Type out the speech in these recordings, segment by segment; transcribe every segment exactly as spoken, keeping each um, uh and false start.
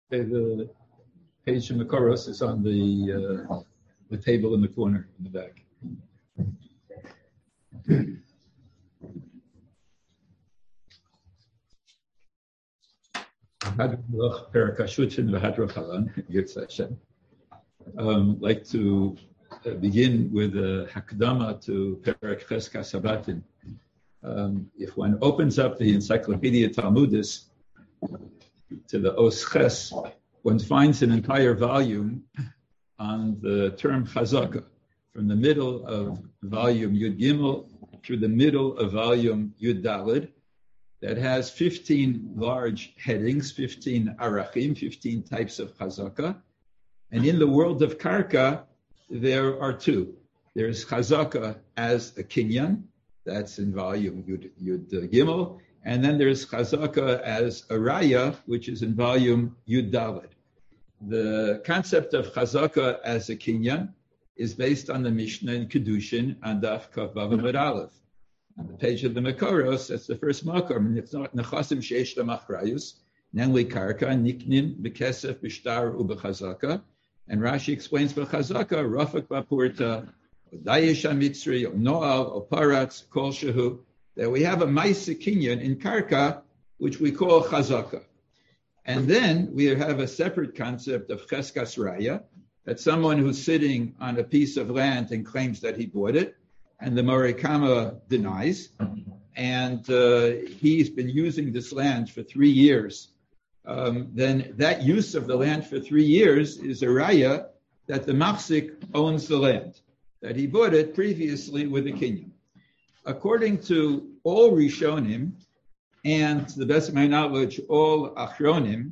Okay, the page in Makoros is on the uh, the table in the corner in the back. Um, like to uh, begin with a hakdama to Perek Cheskas Sabatin. Um, if one opens up the Encyclopedia Talmudis to the Os Ches, one finds an entire volume on the term Chazaka, from the middle of volume Yud Gimel through the middle of volume Yud Daled, that has fifteen large headings, fifteen arachim, fifteen types of Chazaka. And in the world of Karka, there are two. There's Chazaka as a kinyan, that's in volume Yud, Yud uh, Gimel, and then there's Chazaka as a raya, which is in volume Yud Daled. The concept of Chazaka as a kinyan is based on the Mishnah in Kedushin on Daf Kav Vav Amud Aleph. On the page of the Makoros, that's the first makor. Nechasim sheish lemachrayus, namely Karka, Niknin, Bekesef, Bishtar, Ubechazaka. And Rashi explains Bechazaka, Rafak Bapurta, Dayesh HaMitzri, Noal, Oparatz, Kol Shehu, that we have a Maisa Kinyan in Karka, which we call Chazaka. And then we have a separate concept of Cheskas Raya, that someone who's sitting on a piece of land and claims that he bought it, and the Morikama denies, and uh, he's been using this land for three years. Um, then that use of the land for three years is a raya that the machzik owns the land, that he bought it previously with a kinyan. According to all Rishonim, and to the best of my knowledge, all Achronim,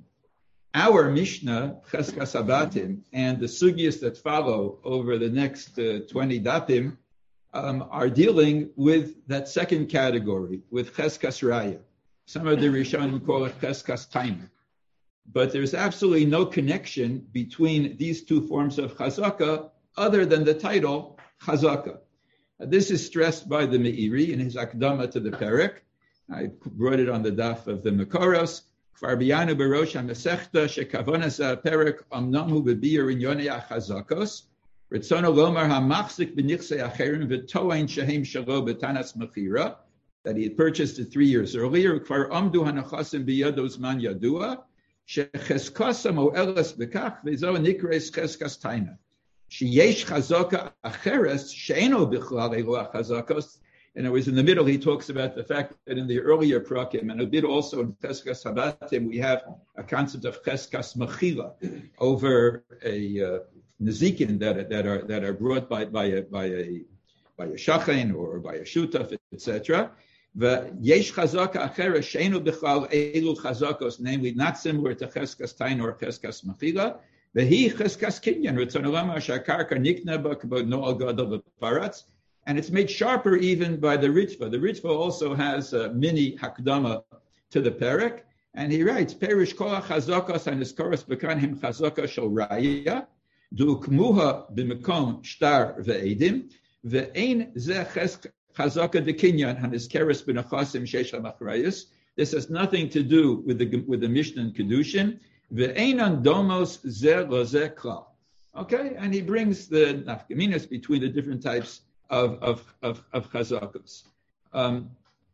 our Mishnah, Cheskas Sabatim, and the sugyas that follow over the next uh, twenty datim um, are dealing with that second category, with Cheskas Raya. Some of the Rishonim call it Cheskas Taima. But there's absolutely no connection between these two forms of Chazaka other than the title Chazaka. Uh, this is stressed by the Meiri in his Akdama to the Perek. I brought it on the daf of the Makoros. Kfar biyanu berosh ha-mesechta shekavonas ha-perek amnamu bebiyur inyonei ha-chazakos ritzono lomar ha-machzik b'nichsei acherim v'toain shehem shalo b'tanas mechira, that he had purchased it three years earlier. Kfar amdu ha-nechasim biyado zman yadua shecheskasa mo'elas b'kach v'zo nikres cheskas taina sheyesh chazaka acheres she'eno bichlal elu ha-chazakos. And it was in the middle, he talks about the fact that in the earlier prakim, and a bit also in Cheskas Sabatim, we have a concept of Cheskas Mechila over a uh, Nezikin that, that are that are brought by by a by a by a shachen or by a shutaf, et cetera. The yesh chazaka acheres sheinu b'chal elu chazakos, namely not similar to Cheskas Tain or Cheskas Mechila. Vehi Cheskas Kinyan Ritzon Olam Shakarka Nikna B'Kabod Noal Gadol B'Paratz. And it's made sharper even by the Ritva. The Ritva also has a mini hakdama to the Perek, and he writes, Perish kol ha-chazakos ha-niskoros b'kanhem chazaka shel raya, du'ukmuha b'mekom shtar ve'edim, ve'ein zeh chazaka dekinyan ha-niskeres b'nechasim sheish ha-machrayus. This has nothing to do with the with the Mishnah and Kedushin. Ve'ein domos zeh lo zeh klal. Okay, and he brings the nafkaminas between the different types Of of of, of chazakos. Um,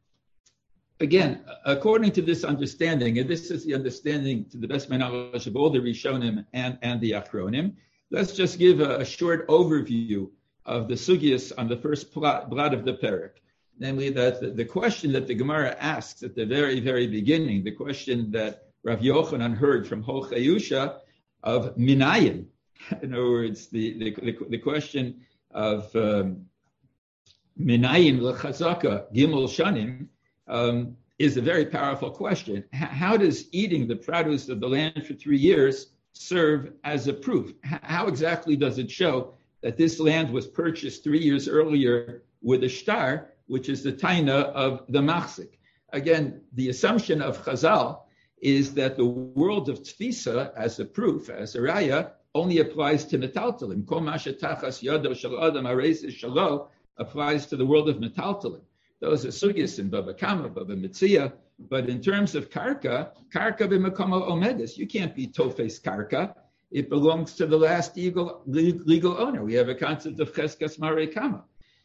again, according to this understanding, and this is the understanding to the best of my knowledge of all the Rishonim and, and the Achronim, let's just give a, a short overview of the sugyas on the first blot of the Perek. Namely, that the, the question that the Gemara asks at the very, very beginning, the question that Rav Yochanan heard from Hochayusha of Minayin. In other words, the, the, the, the question of um, Minayin l'chazaka gimel shanim um, is a very powerful question. H- how does eating the produce of the land for three years serve as a proof? H- how exactly does it show that this land was purchased three years earlier with a shtar, which is the taina of the machzik? Again, the assumption of Chazal is that the world of tfisa as a proof, as a raya, only applies to metaltalim. Kol ma shetachas yado shel adam hareis shelo applies to the world of metaltalim. Those are sugyas in Baba Kama, Baba Metzia, But in terms of karka, karka b'makama omedis, you can't be tofes karka. It belongs to the last legal, legal owner. We have a concept of cheskas marekama.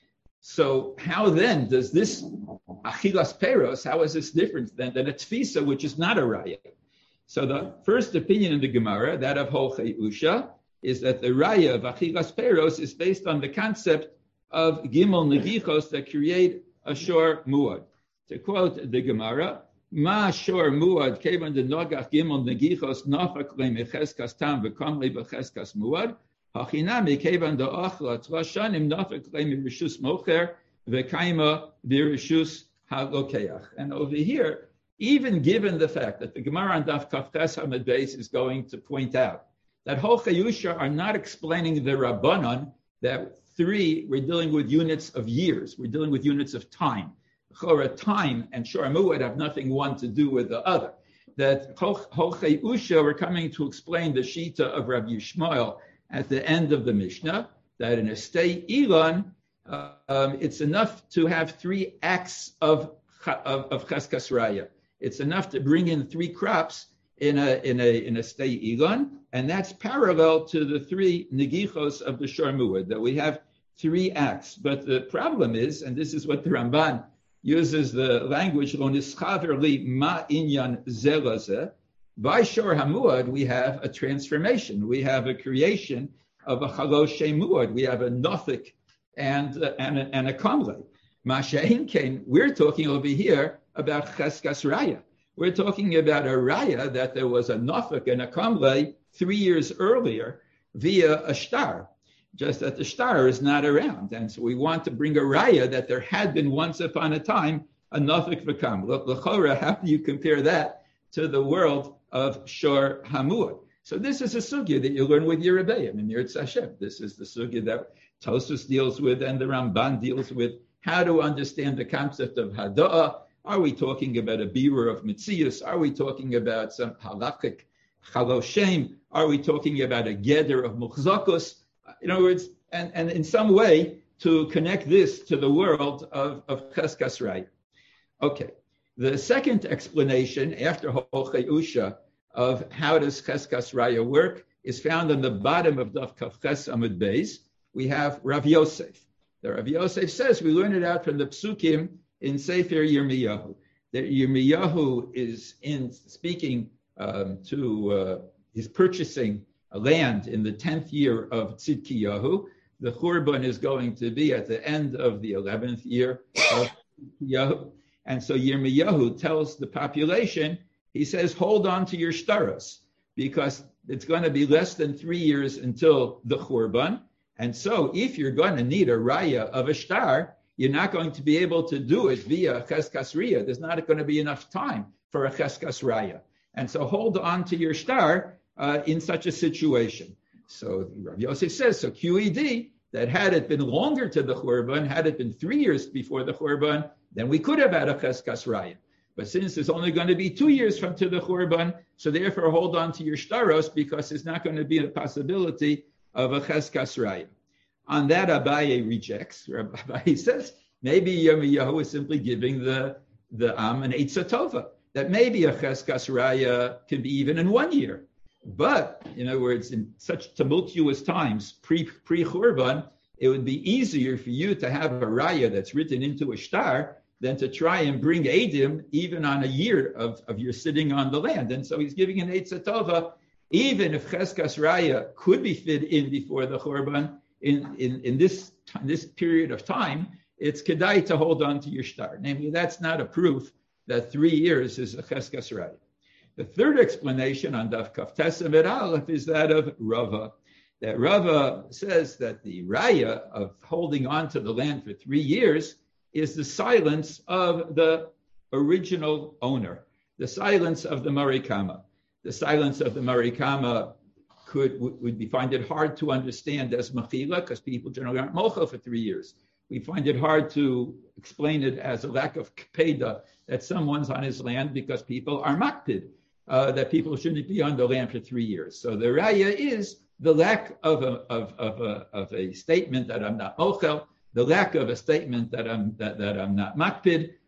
So how then does this achilas peros, how is this different than, than a tfisa, which is not a raya? So the first opinion in the Gemara, that of Holchei Usha, is that the raya of achilas peros is based on the concept of gimel negichos that create a shor muad. To quote the Gemara, Ma shor muad kevan de nogach gimel negichos nafak le mecheskas tam v'kom le becheskas muad hachinami kevan de achla tzvashanim nafak le mirishus mocher v'kaima virishus halokeach. And over here, even given the fact that the Gemara on Daf Kaf Tes Hamad Beis is going to point out that Holchei Usha are not explaining the Rabbanon that three, we're dealing with units of years, we're dealing with units of time. Chora, time and Shor Muad have nothing one to do with the other. That Holchei Usha were coming to explain the Shita of Rabbi Yishmael at the end of the Mishnah, that in a state Elon, uh, um, it's enough to have three acts of, of, of Cheskas Raya. It's enough to bring in three crops in a in a in a stay Elon, and that's parallel to the three negichos of the Shor Muad, that we have three acts. But the problem is, and this is what the Ramban uses the language, lo nischaver li ma inyan zelazeh. By Shor Hamuad, we have a transformation. We have a creation of a chalosh muad. We have a nothic and uh, and a, and a kamle. Masha'in kain, we're talking over here about cheskas raya. We're talking about a raya that there was a nafik and a kamle three years earlier via a shtar, just that the shtar is not around. And so we want to bring a raya that there had been once upon a time a nafik v'kam. L'chora, how do you compare that to the world of Shor Hamuad? So this is a sugya that you learn with your Rebbeim in Yirtz Hashem. This is the sugya that Tosfos deals with and the Ramban deals with, how to understand the concept of hada'ah. Are we talking about a birur of mitzias? Are we talking about some halachic chaloshem? Are we talking about a geder of muchzakus? In other words, and, and in some way to connect this to the world of, of cheskas raya. Okay, the second explanation after Holchei Usha of how does cheskas raya work is found on the bottom of Daf Kaf Ches Amud Beis. We have Rav Yosef. The Rav Yosef says, we learn it out from the psukim in Sefer Yirmiyahu, that Yirmiyahu is in speaking um, to, uh, he's purchasing a land in the tenth year of Tzidkiyahu. The Churban is going to be at the end of the eleventh year of Tzidkiyahu. And so Yirmiyahu tells the population, he says, hold on to your shtaros, because it's going to be less than three years until the Churban. And so if you're going to need a raya of a shtar, you're not going to be able to do it via cheskas raya. There's not going to be enough time for a cheskas raya. And so hold on to your shtar uh, in such a situation. So Rav Yosef says, so Q E D, that had it been longer to the Churban, had it been three years before the Churban, then we could have had a cheskas raya. But since it's only going to be two years from to the Churban, so therefore hold on to your shtaros, because there's not going to be a possibility of a cheskas raya. On that, Abaye rejects. Abaye says maybe Yirmiyahu is simply giving the the Am an Eitzah Tova, that maybe a cheskas raya can be even in one year. But in other words, in such tumultuous times, pre pre Churban, it would be easier for you to have a raya that's written into a shtar than to try and bring Eidim even on a year of, of your sitting on the land. And so he's giving an Eitzah Tova, even if cheskas raya could be fit in before the Churban, in, in, in this in this period of time, it's kedai to hold on to your shtar. Namely, that's not a proof that three years is a cheskas raya. The third explanation on Daf Kaf Tes Amud Aleph is that of Rava. That Rava says that the raya of holding on to the land for three years is the silence of the original owner, the silence of the Marikama. The silence of the Marikama could would be find it hard to understand as mechila, because people generally aren't mochel for three years. We find it hard to explain it as a lack of kpeda, that someone's on his land because people are makpid, uh, that people shouldn't be on the land for three years. So the raya is the lack of a of of a, of a statement that I'm not mochel, the lack of a statement that I'm that, that I'm not makpid,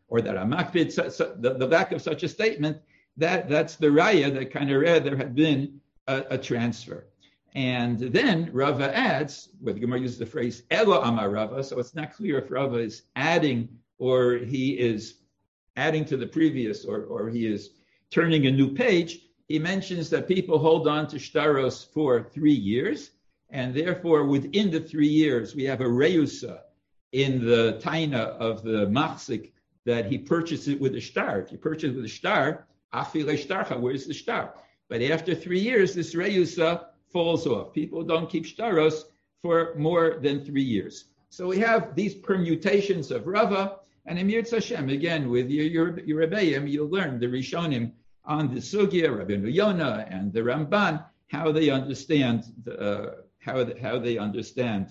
or that Amakbid, so, so the, the lack of such a statement, that, that's the raya that kind of read there had been a, a transfer. And then Rava adds, where the Gemara uses the phrase Elo Amar Rava, so it's not clear if Rava is adding or he is adding to the previous or, or he is turning a new page. He mentions that people hold on to shtaros for three years, and therefore within the three years we have a reusa in the taina of the machzik that he purchased it with a shtar. If you purchase it with a shtar, afile shtarcha, where's the shtar? But after three years, this reusa falls off. People don't keep shtaros for more than three years. So we have these permutations of Rava, and in Yirtz Hashem, again, with your, your, your Rebbeim, you'll learn the Rishonim on the Sugya, Rabbeinu Yonah, and the Ramban, how they understand the, uh, how, the, how they understand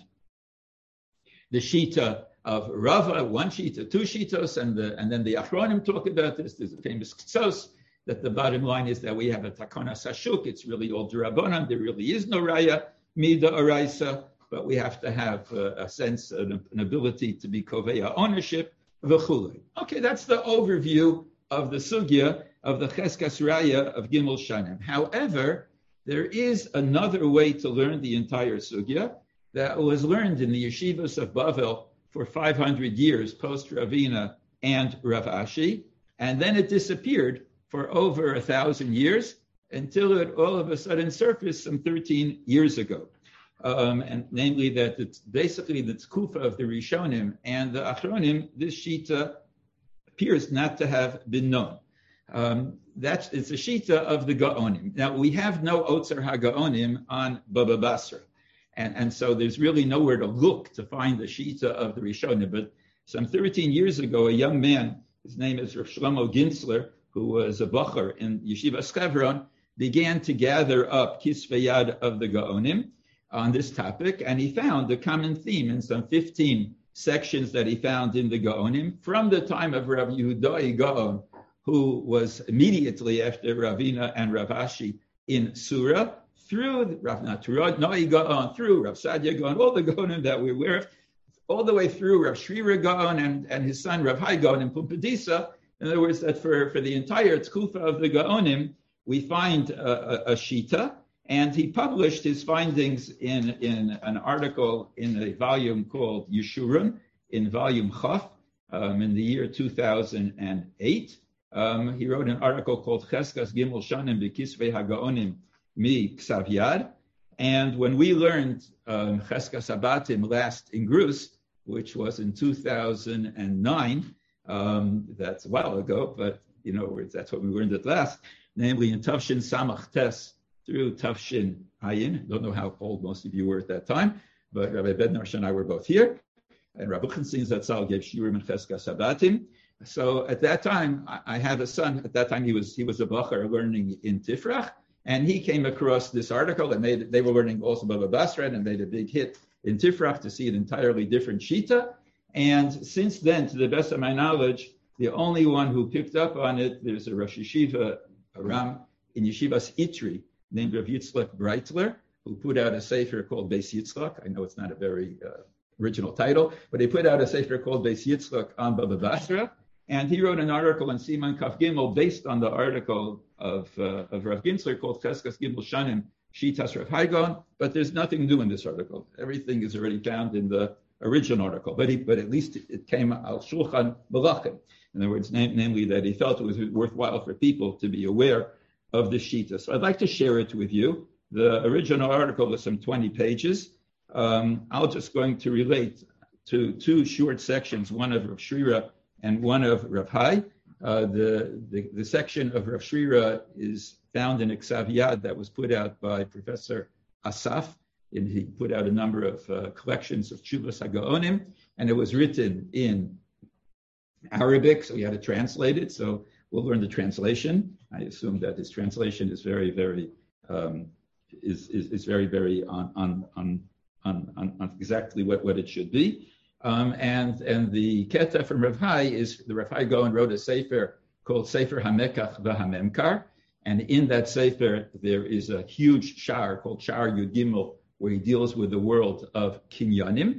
the Shita of Rava, one Shita, two Shitos, and, the, and then the Achronim talk about this. There's a famous Ktsos, that the bottom line is that we have a takana sashuk. It's really all d'Rabbanan. There really is no raya mida oraisa, but we have to have uh, a sense, an, an ability to be koveya ownership v'chulei. Okay, that's the overview of the sugya of the cheskas raya of Gimel Shanim. However, there is another way to learn the entire sugya that was learned in the yeshivas of Bavel for five hundred years post Ravina and Rav Ashi, and then it disappeared for over a thousand years until it all of a sudden surfaced some thirteen years ago. Um, and namely that it's basically the tkufa of the Rishonim and the Achronim, this Shita appears not to have been known. Um, that's, it's a Shita of the Gaonim. Now, we have no Otzer HaGaonim on Baba Basra. And, and so there's really nowhere to look to find the Shita of the Rishonim. But some thirteen years ago, a young man, his name is Rav Shlomo Gintzler, who was a bacher in Yeshiva Chevron, began to gather up Kisvei Yad of the Gaonim on this topic, and he found a common theme in some fifteen sections that he found in the Gaonim from the time of Rav Yehudai Gaon, who was immediately after Ravina and Rav Ashi in Surah, through Rav Natronai Gaon, through Rav Sadia Gaon, all the Gaonim that we're aware of, all the way through Rav Shrira Gaon and, and his son Rav Hai Gaon in Pumpadisa. In other words, that for, for the entire tkufa of the Gaonim, we find a, a, a Shita, and he published his findings in, in an article in a volume called Yeshurun, in volume Chaf, um, in the year two thousand eight. Um, he wrote an article called Cheskas Gimel Shanim B'Kisvei HaGaonim Mi Ksav Yad. And when we learned um, Cheskas Abatim last in Grus, which was in two thousand nine, Um, that's a while ago, but you know, that's what we learned at last, namely in Tafshin Samach Tes through Tafshin Ayin. Don't know how old most of you were at that time, but Rabbi Bednar and I were both here, and Rabbi Buchenstein Zatzal gave Shiurim and Cheskas Sabatim. So at that time, I, I had a son. At that time, he was he was a bacher learning in Tifrach, and he came across this article, and they they were learning also Baba Basra, and made a big hit in Tifrach to see an entirely different Shita. And since then, to the best of my knowledge, the only one who picked up on it, there's a Rosh Yeshiva, a Ram, in Yeshivas Itri, named Rav Yitzchak Breitler, who put out a sefer called Beis Yitzchak. I know it's not a very uh, original title, but he put out a sefer called Beis Yitzchak on Baba Basra, and he wrote an article in Siman Kaf Gimel based on the article of, uh, of Rav Gintzler called Cheskas Gimel Shanim Shitas Rav Hai Gaon, but there's nothing new in this article. Everything is already found in the original article, but he, but at least it, it came al shulchan malachim. In other words, nam- namely that he felt it was worthwhile for people to be aware of the Shita. So I'd like to share it with you. The original article is some twenty pages. Um, I'm just going to relate to two short sections, one of Rav Shrira and one of Rav Hai. Uh, the, the the section of Rav Shrira is found in a Ksav Yad that was put out by Professor Asaf. And he put out a number of uh, collections of Tshuvas HaGaonim, and it was written in Arabic, so we had to translate it. So we'll learn the translation. I assume that his translation is very, very um, is, is is very, very on on on on, on exactly what, what it should be. Um, and and the Keta from Rav Hai is the Rav Hai Gaon wrote a sefer called Sefer HaMekach VaHaMemkar, and in that sefer there is a huge shar called Shar Yud Gimel, where he deals with the world of kinyanim.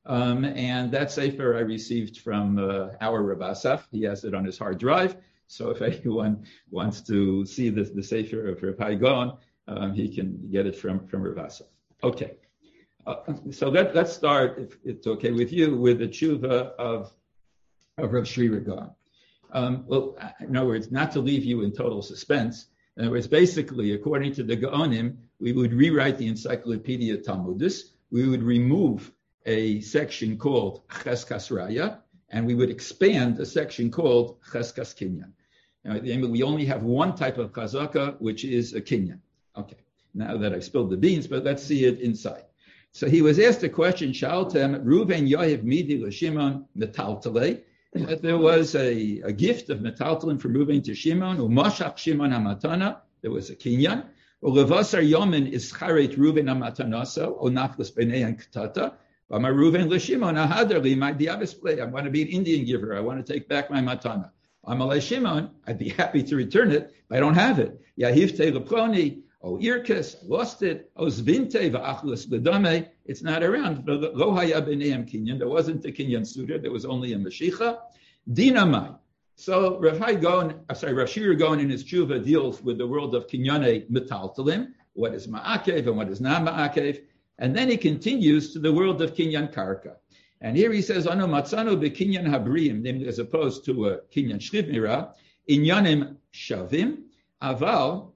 Um, and that sefer I received from uh, our Rav Asaf. He has it on his hard drive. So if anyone wants to see the, the sefer of Rav Hai Gaon, um, he can get it from, from Rav Asaf. Okay. Uh, so let, let's start, if it's okay with you, with the tshuva of, of Rav Shri Gaon. Um, well, in other words, not to leave you in total suspense. In other words, basically, according to the Gaonim, we would rewrite the Encyclopedia Talmudis. We would remove a section called Cheskas Raya, and we would expand a section called Cheskas Kinyan. Now, we only have one type of chazaka, which is a kinyan. Okay, now that I've spilled the beans, but let's see it inside. So he was asked a question, Shaltem, Ruven Yohev Midi L'Shimon Metaltale, that there was a, a gift of metaltalin from Ruven to Shimon, Umashach Shimon HaMatana, there was a kinyan, Ulevasar Yomen is Charet Ruven HaMatanasa, Onachlis B'nei and Ktata, V'amar Ruven L'Shimon Ahadarli, my diabis play, I want to be an Indian giver, I want to take back my matana. Amalei Shimon, I'd be happy to return it, but I don't have it. Yahivte Leploni, O Irkes, lost it, O Zvinte V'achlis L'dame, it's not around. Lo haya b'neim kinyan, there wasn't a kinyan suitor, there was only a Mashicha. Dinamai. So Rav Hai Gaon, I'm sorry, Rav Shir Gaon in his tshuva deals with the world of kinyane metaltalim, what is ma'akev and what is not ma'akev, and then he continues to the world of kinyan karka. And here he says, Ano matzano bekinyan habriim, as opposed to a kinyan shlivnira, inyanim shavim, aval,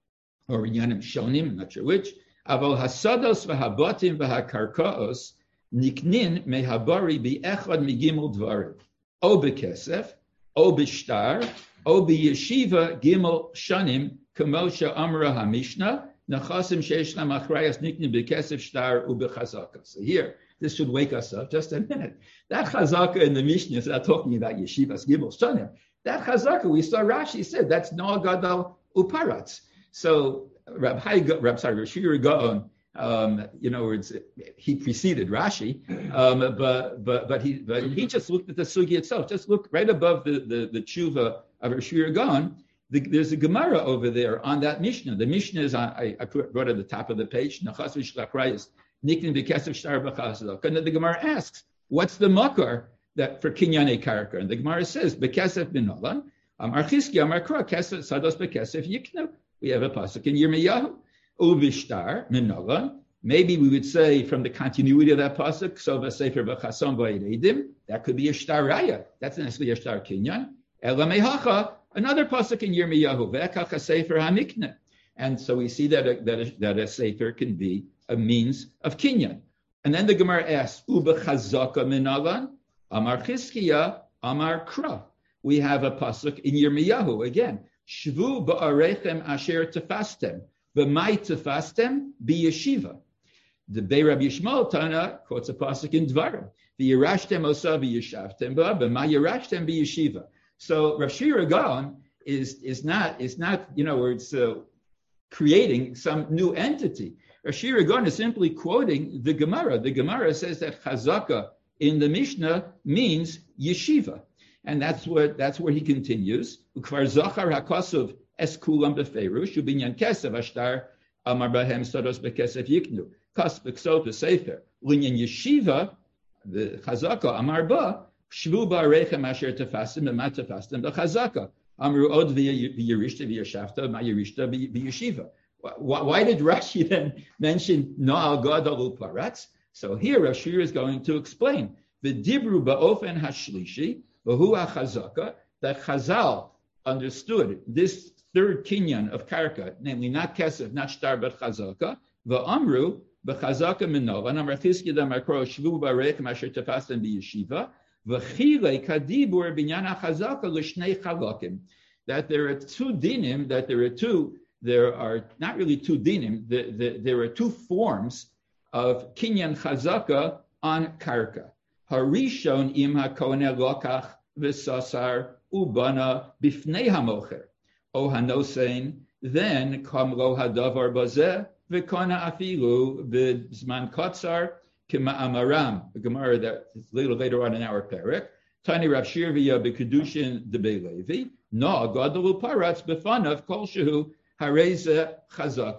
or inyanim shonim, I'm not sure which, aval hasados v'habotim v'hakarkaos, niknin mehabari bi'echad migimel dvarim, o bekesef, o b'shtar, o b'yeshiva gimel shanim, kamosha amra hamishna, nachasim sheish lam achrayas niknin bekesef shtar u'bechazaka. So here, this should wake us up. Just a minute. That chazaka in the Mishnah is not talking about yeshivas gimel shanim. That chazaka, we saw Rashi said, that's no gadal uparatz. So Rab Hai, Rab sorry, Rav Shir Gaon, um, you know, it's, he preceded Rashi, um, but but but he but he just looked at the sugi itself. Just look right above the the, the tshuva of Rav Shir Gaon. The, there's a Gemara over there on that Mishnah. The Mishnah is on, I, I put brought at the top of the page. Nachas v'shlakrayis niknin v'kesef shtar b'chazak. And the Gemara asks, what's the makar that for kinyane karka? And the Gemara says, b'kesef b'nolan, amar chizki amar kra kesef sados b'kesef yiknu. We have a pasuk in Yirmiyahu, uvishtar minolan. Maybe we would say from the continuity of that pasuk, sova sefer b'chasom v'edim. That could be a shtar raya. That's not necessarily a shtar kinyan. Ela mehacha, another pasuk in Yirmiyahu, ve'ekacha sefer hamikne. And so we see that a, that a, that a sefer can be a means of kinyan. And then the Gemara asks, ubechazaka minalan, amar chizkiya, amar kra. We have a pasuk in Yirmiyahu again. Shvu ba'arechem asher tefastem. B'mai tefastem b'yeshiva. The Bei Rabbi Yishmael Tana quotes a pasuk in Dvarim. V'yirashtem osa v'yishavtem ba, b'mai yirashtem b'yeshiva. So Rav Shir Gaon is, is not, is not, you know, where it's uh, creating some new entity. Rav Shir Gaon is simply quoting the Gemara. The Gemara says that chazaka in the Mishnah means yeshiva. And that's what that's where he continues. Ukvar zachar hakasuv es kulam beferush ubinyan kesef ashtar amar bahem sados bekesef yiknu kas beksot besefer linyan yeshiva the chazaka amar ba shvu ba'arechem asher tefastim b'mat tefastim b'chazaka amru od v'yirishta v'yashafta ma yirishta v'yeshiva. Why did Rashi then mention no'al gadol uparatz? So here Rav Shir is going to explain v'dibru ba'ofen hashlishi. Chazaka, that Chazal understood this third kinyan of karka, namely not kesef, not shtar, but chazaka. V'amru b'chazaka minova, namar chizki damakro shvu b'arechem asher tefastem b'yeshiva. V'chile kadibur binyan chazaka l'shnei chalakim. That there are two dinim, that there are two, there are not really two dinim, the, the, there are two forms of kinyan chazaka on karka. Harishon im hakohen lokach v'sasar ubana bifnei hamocher. O hanosein, then kam lo hadavar bazeh v'kona afilu b'zman kotzar kima amaram. The Gemara that is a little later on in our parak. Tani Rav Shir v'ya b'kedushin debei Levi. No gadol uparatz b'fanav kol shehu hareze chazaka.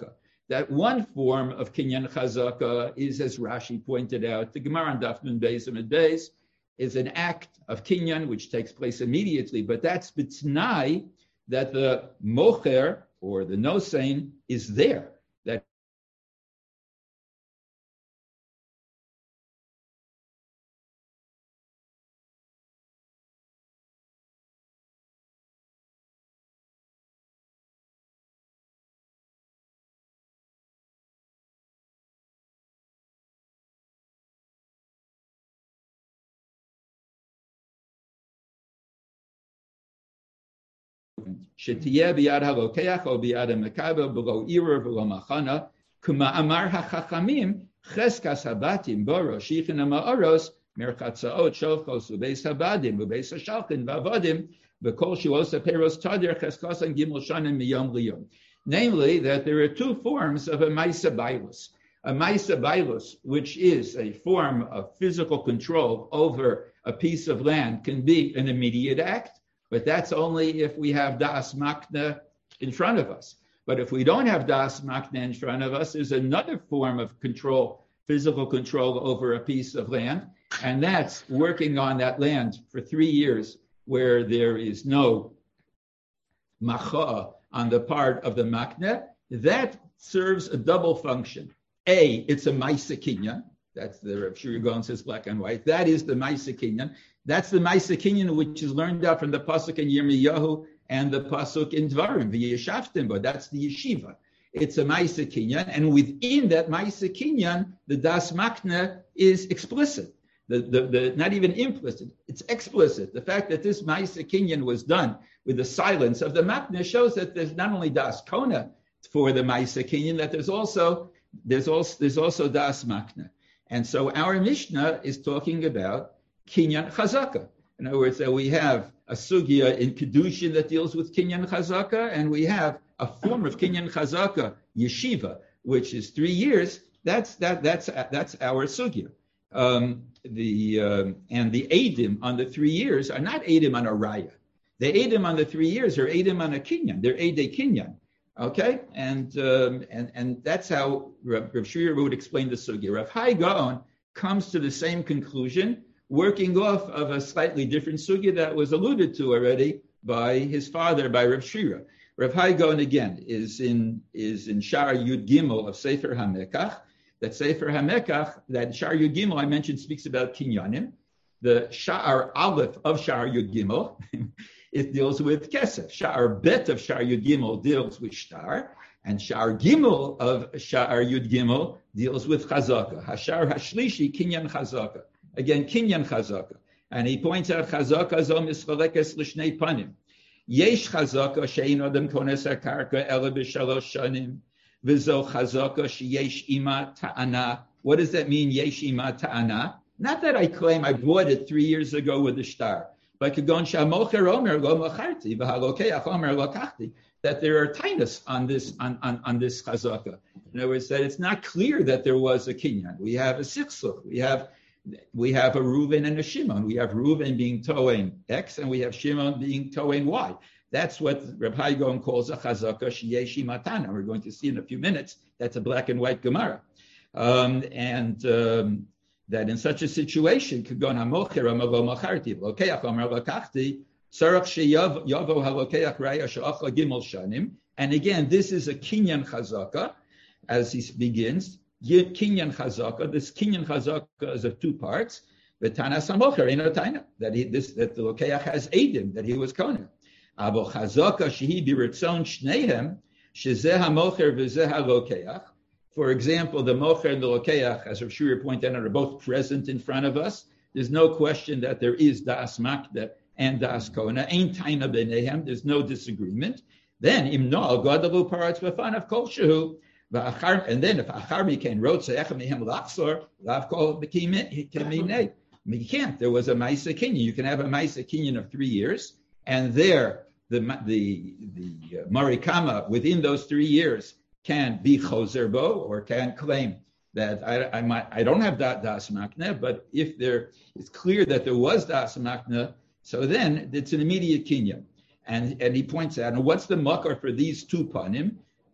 that one form of kinyan chazaka is, as Rashi pointed out, the Gemara on Daf Nun Beis Amud Beis, is an act of kinyan which takes place immediately, but that's b'tnai that the mocher or the nosein is there. That Shetiyeh biyad halokeach o biyad hamekabel below irer below machana kuma amar hachachamim cheskas habatim boro shichin ha'ma'oros merchatzaot shovchos ubeis habadim ubeis hashalchin v'avadim v'kol shuos haperos tadir cheskas and gimel shanim miyom liyom. Namely, that there are two forms of a ma'isa bailus. A ma'isa bailus, which is a form of physical control over a piece of land, can be an immediate act. But that's only if we have das makna in front of us. But if we don't have das makna in front of us, there's another form of control, physical control over a piece of land, and that's working on that land for three years where there is no macha on the part of the makna. That serves a double function. A, it's a ma'isa kinyan. That's the Rav Shuri Gaon says black and white. That is the ma'isa kinyan. That's the ma'isa kinyan which is learned out from the pasuk in Yirmiyahu and the pasuk in Dvarim, v'yeshaftim bo. That's the yeshiva. It's a ma'isa kinyan, and within that ma'isa kinyan, the das makna is explicit. The, the, the not even implicit. It's explicit. The fact that this ma'isa kinyan was done with the silence of the makna shows that there's not only das kona for the ma'isa kinyan, that there's also there's also there's also das makna. And so our Mishnah is talking about kinyan chazaka. In other words, that we have a sugya in Kedushin that deals with kinyan chazaka, and we have a form of kinyan chazaka, yeshiva, which is three years. That's that that's that's our sugya. Um, the um, and the edim on the three years are not edim on a raya. The edim on the three years are edim on a kinyan. They're edei kinyan. Okay, and um, and and that's how Rav, Rav Shuri would explain the sugya. Rav Hai Gaon comes to the same conclusion, working off of a slightly different sugya that was alluded to already by his father, by Rav Shira. Rav Hai Gaon again is in is in Shar Yud Gimel of Sefer HaMekach. That Sefer HaMekach, that Shar Yud Gimel I mentioned speaks about kinyanim. The Shar Aleph of Shar Yud Gimel. It deals with kesef. Sha'ar bet of Sha'ar Yud Gimel deals with shtar, and Sha'ar Gimel of Sha'ar Yud Gimel deals with chazaka. Hashar hashlishi kinyan chazaka. Again, kinyan chazaka. And he points out chazaka zo mischalekes l'shnei panim. Yesh chazaka she'ein adam kones hakarka ela b'shalosh shanim. V'zo chazaka she'yesh ima ta'ana. What does that mean, yesh ima ta'ana? Not that I claim I bought it three years ago with the shtar. Like that there are tinus on this on, on, on this chazaka. In other words, that it's not clear that there was a kinyan. We have a sichsuch. We have we have a Reuven and a Shimon. We have Reuven being toein X, and we have Shimon being toein Y. That's what Reb Hai Gaon calls a chazaka sheyeshi matana. We're going to see in a few minutes. That's a black and white Gemara, um, and. Um, that in such a situation, and again, this is a kinyan chazaka, as he begins, kinyan chazaka. This kinyan chazaka is of two parts. That he, this, that the lokeach has edim, that he was kohen. Abo chazaka shehi b'ritzon shnehem, shezeh hamocher v'zeh halokeach. For example, the mocher and the lokeach, as Rav Shuri pointed out, are both present in front of us. There's no question that there is das makda and das kona. Ein taina b'neihem. There's no disagreement. Then im no'al gadalu paratz b'fanav kol shehu v'achar. And then if achar miken wrote se'echem mehem lachzor lav kol b'kiminei. You can't. There was a ma'isa kinyan. You can have a ma'isa kinyan of three years, and there the the the uh, marikama within those three years can be choser bo, or can claim that I, I might I don't have that das makna, but if there it's clear that there was das makna, so then it's an immediate kinyan. And and he points out, and what's the makar for these two panim?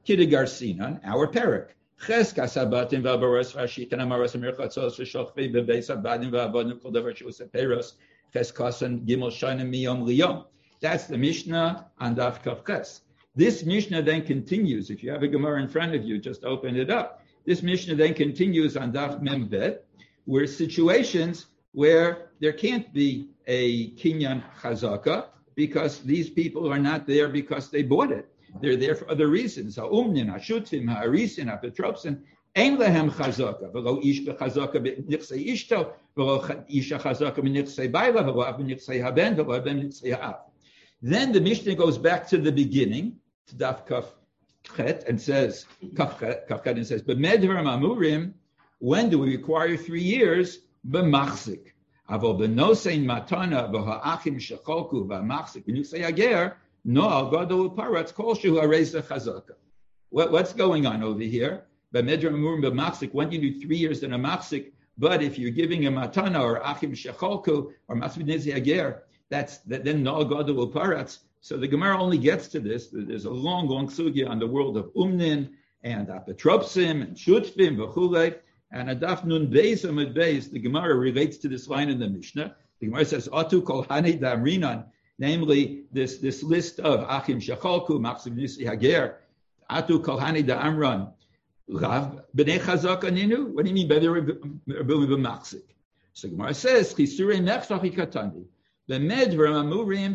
Kidigarsinan, our parak. Cheskas habatim v'abaros v'ashitan amaros v'mirchatzos v'shochvei b'beis habadim v'abodim kol davar she'us peros cheskasan gimel shanim miyom liyom. That's the Mishnah on Daf Kaf Ches. This Mishnah then continues. If you have a Gemara in front of you, just open it up. This Mishnah then continues on Daf Mem Bet, where situations where there can't be a kinyan chazaka because these people are not there because they bought it. They're there for other reasons. Ha'umnin, ha'shutzim, ha'arisin, ha'petropsin, ein lehem chazaka. V'lo ish b'chazaka b'nichsei ishto, v'lo isha chazaka b'nichsei bayla, v'lo av b'nichsei haben, v'lo av b'nichsei ha'av. Then the Mishnah goes back to the beginning, to Daf Kaf Chet, and says, Kaf Chet, and says, B'medvar mamurim, when do we require three years? B'machzik. Avo b'nosein matana v'ha'achim shecholku v'machzik b'nichsei hager, no al gadol u'paratz kol shehu harei chazaka. What's going on over here? B'medvar mamurim b'machzik, when do you do three years in a machzik? But if you're giving a matana or achim shecholku or machzik b'nichsei hager, that's that, then no gadol u'paratz. So the Gemara only gets to this. There's a long, long sugya on the world of umnin and apetropsim and shutfim v'chulei. And Adaf Nun Beis Amud Beis, the Gemara relates to this line in the Mishnah. The Gemara says, Atu kol hanei damrinan, namely this, this list of achim shecholku, machziv nisi hager, Atu kol hanei damran, Rav b'nei chazaka ninu. What do you mean by the ability of machzik? So the Gemara says, Chisurei mechsach ikatandi. When do you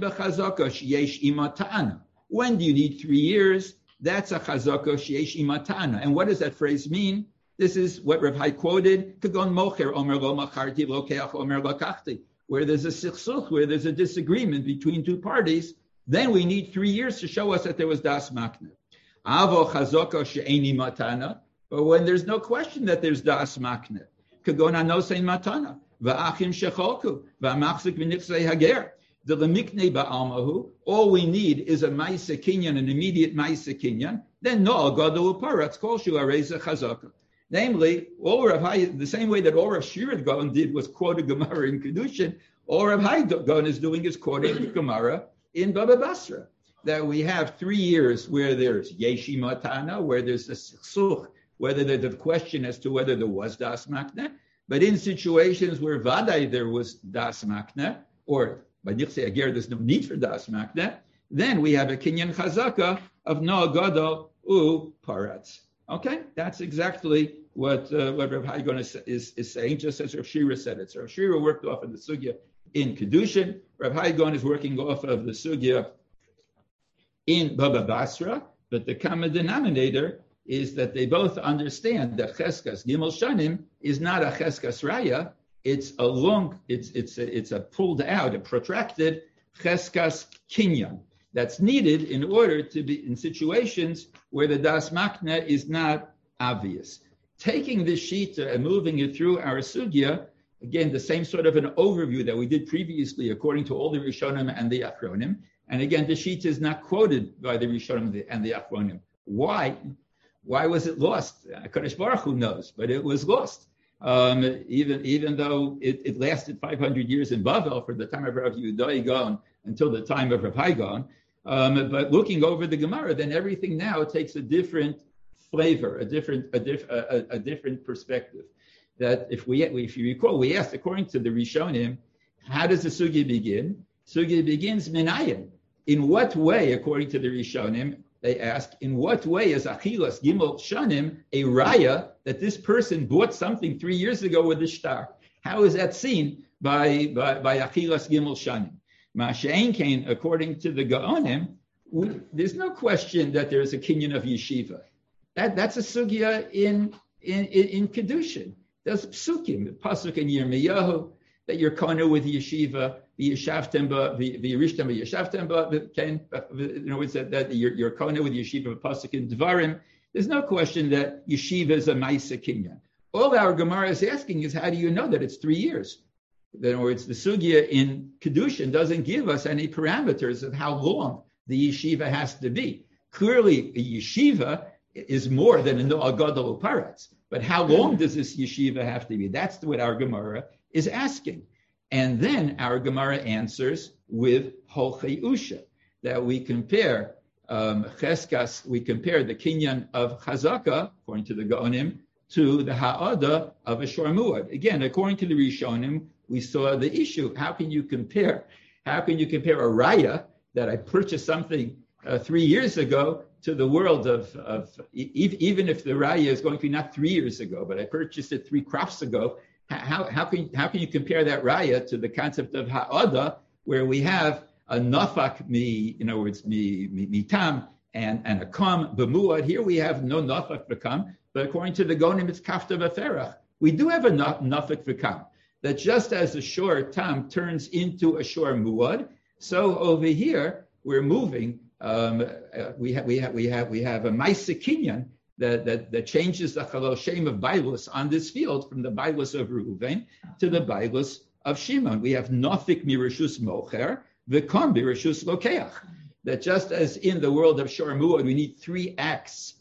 need three years? That's a chazaka sheyesh imatana. And what does that phrase mean? This is what Rav Hai quoted, where there's a sichsuch, where there's a disagreement between two parties, then we need three years to show us that there was das makna. Avo chazaka she'eni matana, but when there's no question that there's das makna, kagona nosein matana. V'achim shecholku, v'amachzik v'nichsei hager. The lemiknei ba'almahu, all we need is a ma'isa kinyan, an immediate ma'isa kinyan, then no gadol u'paratz kol shu harei chazaka. Namely, all Rav Hai, the same way that all Rav Shira Gaon did was quote a Gemara in Kedushin, all Rav Hai Gaon is doing is quoting the Gemara in Baba Basra. That we have three years where there's yeshi matana, where there's a sichsuch, whether there's a question as to whether there was das makna. But in situations where Vadai there was das makna, or by Nichsei Ager there's no need for das makna, then we have a kinyan chazaka of no gadol u paratz. Okay, that's exactly what uh, what Rav Hai is, is is saying, just as Rav Shira said it. So Rav Shira worked off of the sugya in Kedushin. Rav Hai is working off of the sugya in Baba Basra, but the common denominator is that they both understand that Cheskas Gimel Shanim is not a Cheskas Raya, it's a long, it's it's a, it's a pulled out, a protracted Cheskas Kinyan that's needed in order to be in situations where the Das Makna is not obvious. Taking this shita and moving it through our sugya, again, the same sort of an overview that we did previously according to all the Rishonim and the Achronim, and again, the shita is not quoted by the Rishonim and the Achronim. Why? Why was it lost? Kadosh Baruch Hu knows, but it was lost. Um, even even though it, it lasted five hundred years in Bavel from the time of Rav Yehuda Gaon until the time of Rav Hai Gaon. Um, but looking over the Gemara, then everything now takes a different flavor, a different a, diff, a, a different perspective. That if we if you recall, we asked according to the Rishonim, how does the sugya begin? Sugya begins minayin. In what way, according to the Rishonim, they ask, in what way is Achilas Gimel Shanim a raya that this person bought something three years ago with the shtar? How is that seen by, by, by Achilas Gimel Shanim? Ma'ashein Kain, according to the Gaonim, we, there's no question that there's a kinyan of yeshiva. That, that's a sugya in, in, in, in Kedushin. There's psukim, the pasuk in Yirmiyahu, that you're kana with yeshiva, the yeshavtem, the yirishtem, the yeshavtem, can, you know, it's that, that you're, you're kana with yeshiva, pasuk in Dvarim. There's no question that yeshiva is a ma'isa kinyan. All our Gemara is asking is, how do you know that it's three years? In other words, the sugya in Kedushin doesn't give us any parameters of how long the yeshiva has to be. Clearly, a yeshiva is more than a Noah Gadol Paratz. But how long does this yeshiva have to be? That's what our Gemara is asking. And then our Gemara answers with Holchei Usha, that we compare um, Cheskas, we compare the kinyan of Chazaka, according to the Gaonim, to the Ha'ada of a Shor Muad. Again, according to the Rishonim, we saw the issue. How can you compare? How can you compare a raya that I purchased something uh, three years ago to the world of, of e- even if the raya is going to be not three years ago, but I purchased it three crops ago? How, how can how can you compare that raya to the concept of Ha'ada, where we have a nafak mi, in other words, mi, mi, mi tam, and, and a kam b'muad? Here we have no nafak v'kam, but according to the Gonim, it's kafta v'ferach. We do have a nafak v'kam, that just as a shor tam turns into a shor muad, so over here we're moving. Um, uh, we have we have we have we have a ma'aseh kinyan that, that that changes the chalal shem of Bailus on this field from the Bailus of Reuven to the Bailus of Shimon. We have nafik mirishus mocher v'kam mirishus lokeach. That just as in the world of shor muad we need three acts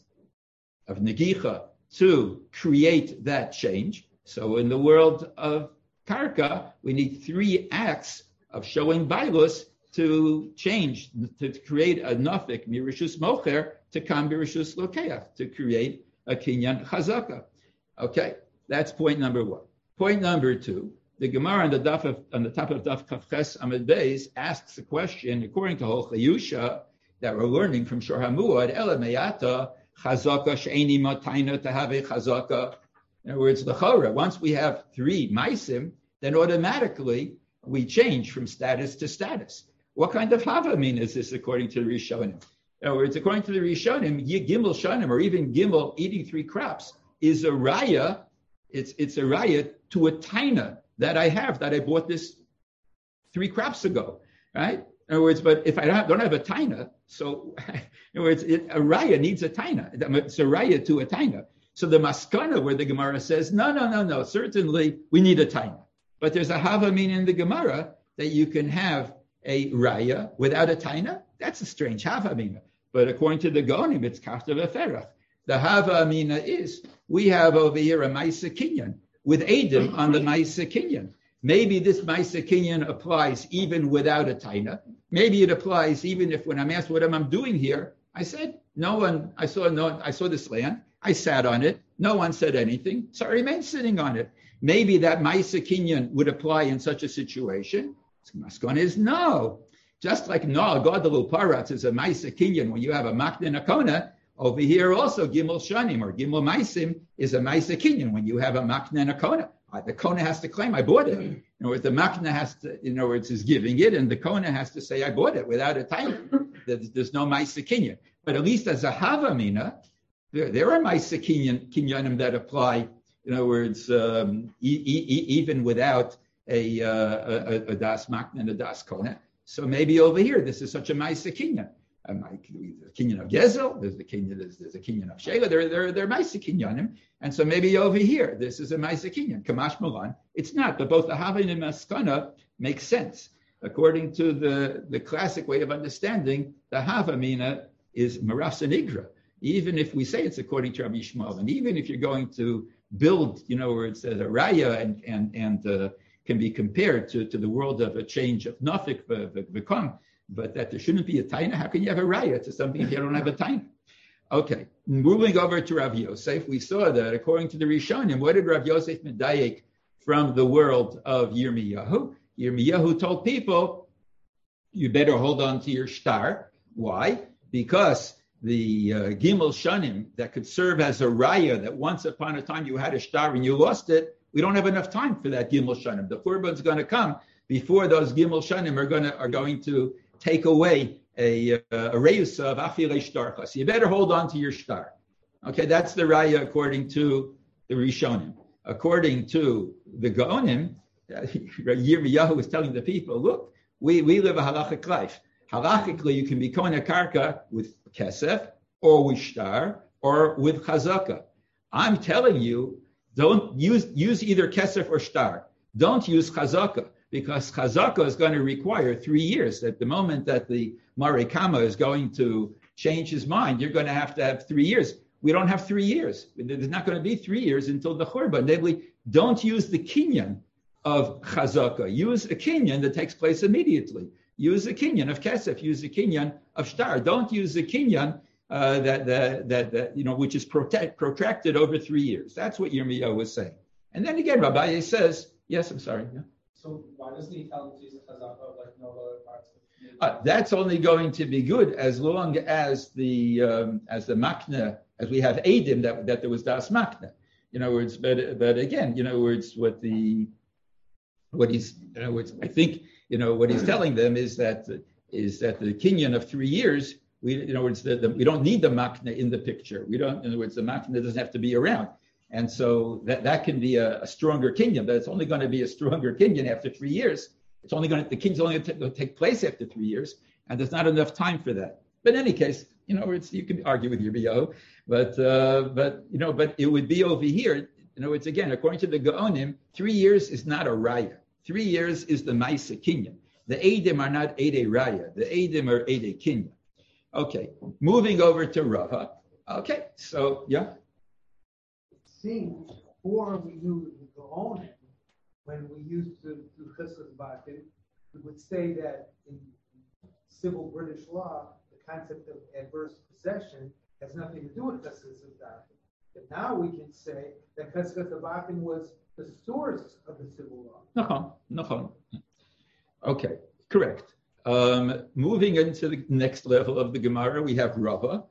of negicha to create that change, so in the world of karka we need three acts of showing Bailus to change, to create a nafik mirishus mocher to kam mirishus lokeach, to create a kinyan chazaka. Okay, that's point number one. Point number two, the Gemara on the daf of, on the top of daf Kafches Amud Beis asks a question according to Hol Chayusha that we're learning from Shor HaMuad, Ela Meyata chazaka she'eni matayna to have a chazaka. In other words, the chora. Once we have three maisim, then automatically we change from status to status. What kind of havamin is this according to the Rishonim? In other words, according to the Rishonim, Gimel Shanim, or even Gimel eating three crops, is a raya. It's it's a raya to a taina that I have, that I bought this three crops ago, right? In other words, but if I don't have, don't have a taina, so in other words, it, a raya needs a taina. It's a raya to a taina. So the maskana where the Gemara says, no, no, no, no, certainly we need a taina. But there's a havamin in the Gemara that you can have a raya without a taina. That's a strange havamina. But according to the Gonim, it's kafta v'ferach. The havamina is, we have over here a ma'aseh kinyan with Adam on the ma'aseh kinyan. Maybe this ma'aseh kinyan applies even without a taina. Maybe it applies even if when I'm asked what am I doing here, I said, no one, I saw no, I saw this land, I sat on it, no one said anything, so I remained sitting on it. Maybe that ma'aseh kinyan would apply in such a situation. Maskon is no. Just like no, God the Paratz is a ma'aseh kinyan when you have a makna and a kona, over here also Gimel Shanim or Gimel Maisim is a ma'aseh kinyan when you have a makna and a kona. The kona has to claim I bought it. In other words, the makna has to, in other words, is giving it, and the kona has to say I bought it without a time. There's, there's no ma'aseh kinyan. But at least as a havamina, there, there are ma'aseh kinyan, kinyanim that apply. In other words, um, e- e- even without a, uh, a, a das makna and a das kona. So maybe over here, this is such a ma'aseh kinyan. A kinyan of Gezel, there's the kinyan, there's, there's a kinyan of Shela, there, there, there are ma'aseh kinyanim. And so maybe over here, this is a ma'aseh kinyan. Kamash Malan, it's not, but both the Havin and Maskana make sense. According to the, the classic way of understanding, the Havamina is Marasa Nigra. Even if we say it's according to Rabbi Yishmael, and even if you're going to build, you know, where it says a raya and and and uh, can be compared to, to the world of a change of nafik v'kam, but that there shouldn't be a taina. How can you have a raya to something if you don't have a taina? Okay, moving over to Rav Yosef, we saw that according to the Rishonim, what did Rav Yosef medayek from the world of Yirmiyahu? Yirmiyahu told people, you better hold on to your shtar. Why? Because the uh, Gimel Shanim that could serve as a raya that once upon a time you had a shtar and you lost it, we don't have enough time for that Gimel Shanim. The Churban's going to come before those Gimel Shanim are going to are going to take away a, a, a reyus of Achilei Shtarcha. So you better hold on to your shtar. Okay, that's the raya according to the Rishonim. According to the Gaonim, Yirmiyahu was telling the people, look, we, we live a halachic life. Halachically, you can be kohen karka with kesef, or with shtar, or with chazaka. I'm telling you, don't use use either kesef or shtar. Don't use chazaka, because chazaka is going to require three years. At the moment that the Marikama is going to change his mind, you're going to have to have three years. We don't have three years. There's not going to be three years until the Churban. Namely, don't use the kinyan of chazaka. Use a kinyan that takes place immediately. use the kinyan of kesef, use the kinyan of shtar. Don't use the kinyan uh, that, that, that, that, you know, which is protect, protracted over three years. That's what Yirmiyahu was saying. And then again, Rabbi says, yes, I'm sorry. Yeah. So why doesn't he tell him to use the chazaka like no other parts? Uh, that's only going to be good as long as the um, as the makna, as we have edim that that there was das makna. In other words, but but again, in other words, what the what he's in other words, I think you know what he's telling them is that is that the kinyan of three years. We in other words, the, the, we don't need the makna in the picture. We don't. In other words, the makna doesn't have to be around, and so that that can be a, a stronger kinyan. But it's only going to be a stronger kinyan after three years. It's only going to, the king's only going to take place after three years, and there's not enough time for that. But in any case, you know, it's, you can argue with your B O, but uh, but you know, but it would be over here. You know, it's again according to the Gaonim, three years is not a raya. Three years is the Maisa Kinyan. The Eidim are not Eidei Raya. The Eidim are Eidei Kinyan. Okay, moving over to Rava. Okay, so yeah. It seems before we knew the Gaonim, when we used to do Chesed Batin, we would say that in civil British law, the concept of adverse possession has nothing to do with Chesed Batin. But now we can say that Chesed Batin was the source of the civil law. Nachon, nachon. Okay, correct. Um, moving into the next level of the Gemara, we have Rava.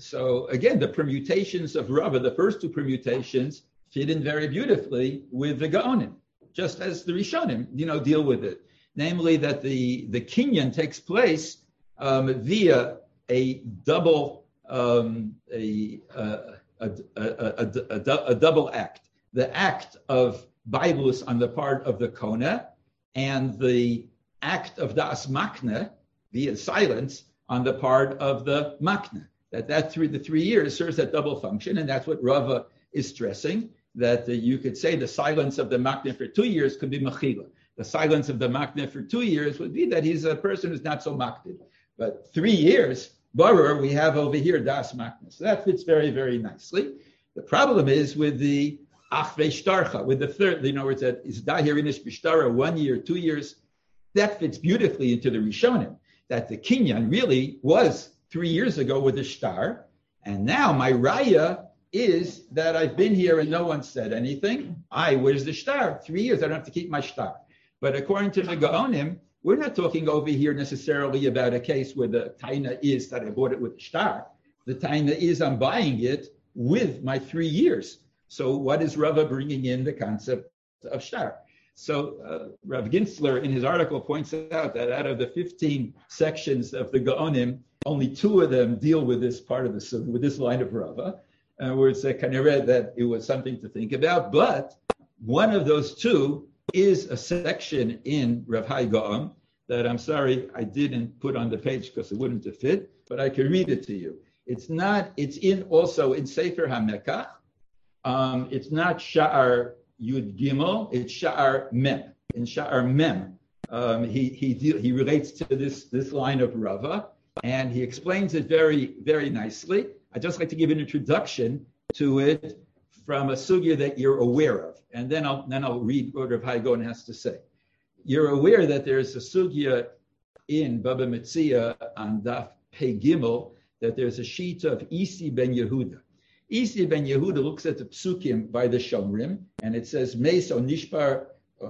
So again, the permutations of Rava, the first two permutations, fit in very beautifully with the Gaonim, just as the Rishonim, you know, deal with it. Namely, that the, the kinyan takes place um, via a double um, a, uh, a, a, a, a, a double act. The act of Biblos on the part of the Kona, and the act of Das Makna via silence on the part of the Makna. That that through the three years serves that double function, and that's what Rava is stressing. That uh, you could say the silence of the Makna for two years could be Mechila. The silence of the Makna for two years would be that he's a person who's not so Makdid. But three years, Barer, we have over here Das Makna. So that fits very, very nicely. The problem is with the Achvei Shtarcha, with the third, you know, where it's that is Dahirinish Bishtara, one year, two years. That fits beautifully into the Rishonim, that the Kinyan really was three years ago with the Shtar, and now my Raya is that I've been here and no one said anything. I, where's the Shtar? Three years, I don't have to keep my Shtar. But according to the Gaonim, we're not talking over here necessarily about a case where the Taina is that I bought it with the Shtar. The Taina is I'm buying it with my three years. So what is Rava bringing in the concept of Shtar? So uh, Rav Gintzler in his article points out that out of the fifteen sections of the Gaonim, only two of them deal with this part of the with this line of Rava, uh, where it's uh, kind of read that it was something to think about. But one of those two is a section in Rav Hai Gaon that I'm sorry I didn't put on the page because it wouldn't have fit, but I can read it to you. It's not. It's in also in Sefer HaMekach. Um, it's not Sha'ar Yud Gimel, it's Sha'ar Mem. In Sha'ar Mem, um, he he he relates to this this line of Rava, and he explains it very very nicely. I'd just like to give an introduction to it from a sugya that you're aware of, and then I'll then I'll read what Rav Hai Gaon has to say. You're aware that there's a sugya in Baba Metzia on Daf Pei Gimel that there's a sheet of Isi ben Yehuda. Isi ben Yehuda looks at the psukim by the Shomrim, and it says, Meso nishbar,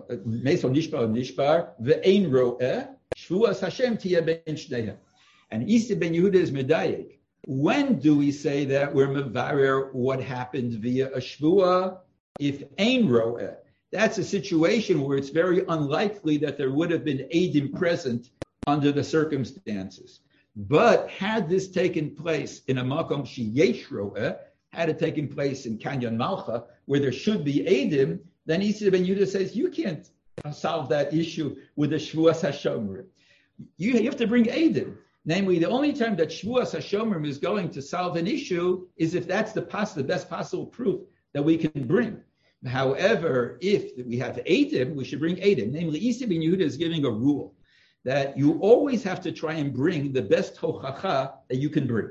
Meso nishbar nishbar, ve'ein ro'eh, shvuas Hashem tiyeh ben shnehem. And Isi ben Yehuda is medayik. When do we say that we're mevarer what happened via a shvua? If ein ro'eh. That's a situation where it's very unlikely that there would have been edim present under the circumstances. But had this taken place in a makom sheyesh ro'eh, had it taken place in Kanyan Malcha, where there should be Eidim, then Isi ben Yehuda says, you can't solve that issue with the Shvuas HaShomer. You, you have to bring Eidim. Namely, the only time that Shvuas HaShomer is going to solve an issue is if that's the, pos- the best possible proof that we can bring. However, if we have Eidim, we should bring Eidim. Namely, Isi ben Yehuda is giving a rule that you always have to try and bring the best hochacha that you can bring.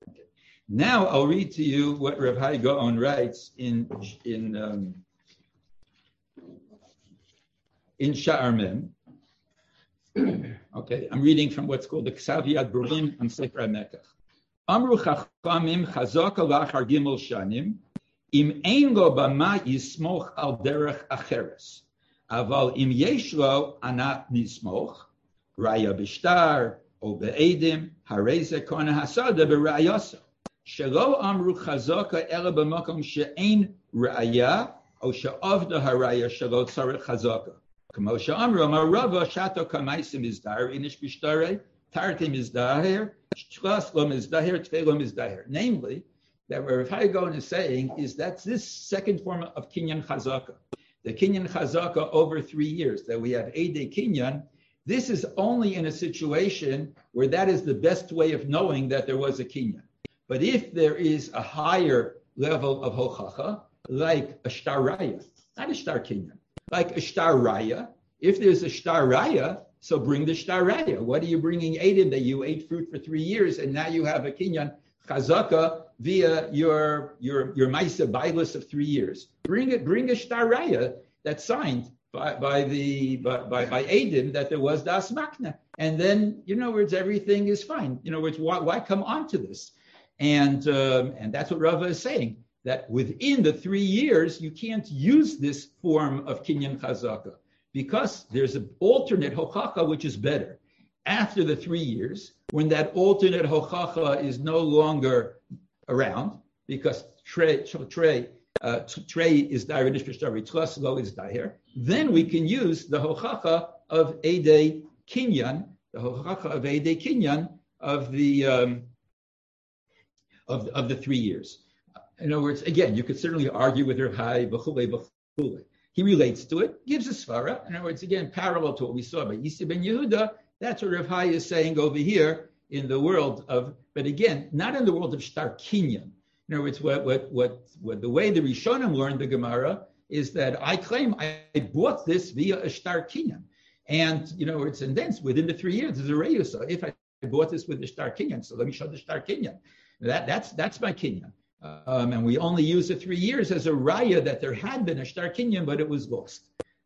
Now I'll read to you what Rav Hai Gaon writes in in um, in Sha'ar Mem. Okay, I'm reading from what's called the Ksav Yad Berlin on Sefer HaMekach. Amru Chachamim Chazaka Lachar Gimel Shanim Im Ein Lo Bama Yismoch Al Derech Acheres Aval Im Yesh Lo Ana Nismoch Raya Bishtar O Be'edim Harei Ze Kona Hasada Be'Rayosa Shelo Amru Chazaka Ela B'Makom She'ein Raya O She'ovda Haraya Shelo Tzarech Chazaka Kamo She'amru Amar Rava Shato Kamaisim Izdar Inish Bishtare Tartim Izdahir Shchlas Lo Mizdahir Tfei Lo Mizdahir. Namely, that what Rav Hai Gaon is saying is that's this second form of Kinyan Chazaka. The Kinyan Chazaka over three years that we have Eidei Kinyan. This is only in a situation where that is the best way of knowing that there was a Kinyan. But if there is a higher level of Hochacha, like a Shtar Raya, not a Shtar Kinyan, like a Shtar Raya, if there's a Shtar Raya, so bring the Shtar Raya. What are you bringing Eidim that you ate fruit for three years and now you have a Kinyan Chazaka via your your your Maisa Bailis of three years? Bring it, bring a Shtar Raya that's signed by, by the by, by by Eidim that there was Das Makna, and then in other words everything is fine. In other words, why, why come on to this? And um, and that's what Rava is saying, that within the three years you can't use this form of Kinyan Chazaka, because there's an alternate hochacha which is better. After the three years, when that alternate hochacha is no longer around, because trey trey uh, trey is dair nishpeshtari tlaslo is dair, then we can use the hochacha of Eidei Kinyan, the hochacha of Eidei Kinyan of the um, of of the three years. In other words, again, you could certainly argue with Rav Hai b'chulei b'chulei. He relates to it, gives a svara. In other words, again, parallel to what we saw by Yisi ben Yehuda. That's what Rav Hai is saying over here in the world of, but again, not in the world of Shtar Kinyan. In other words, what, what, what, what the way the Rishonim learned the Gemara is that I claim I bought this via a Shtar Kinyan. And, you know, it's, and then within the three years, there's a reyus. So if I bought this with the Shtar Kinyan, so let me show the Shtar Kinyan. That, that's, that's my Kinyan. Um, and we only use the three years as a raya that there had been a Shtar Kinyan, but it was lost.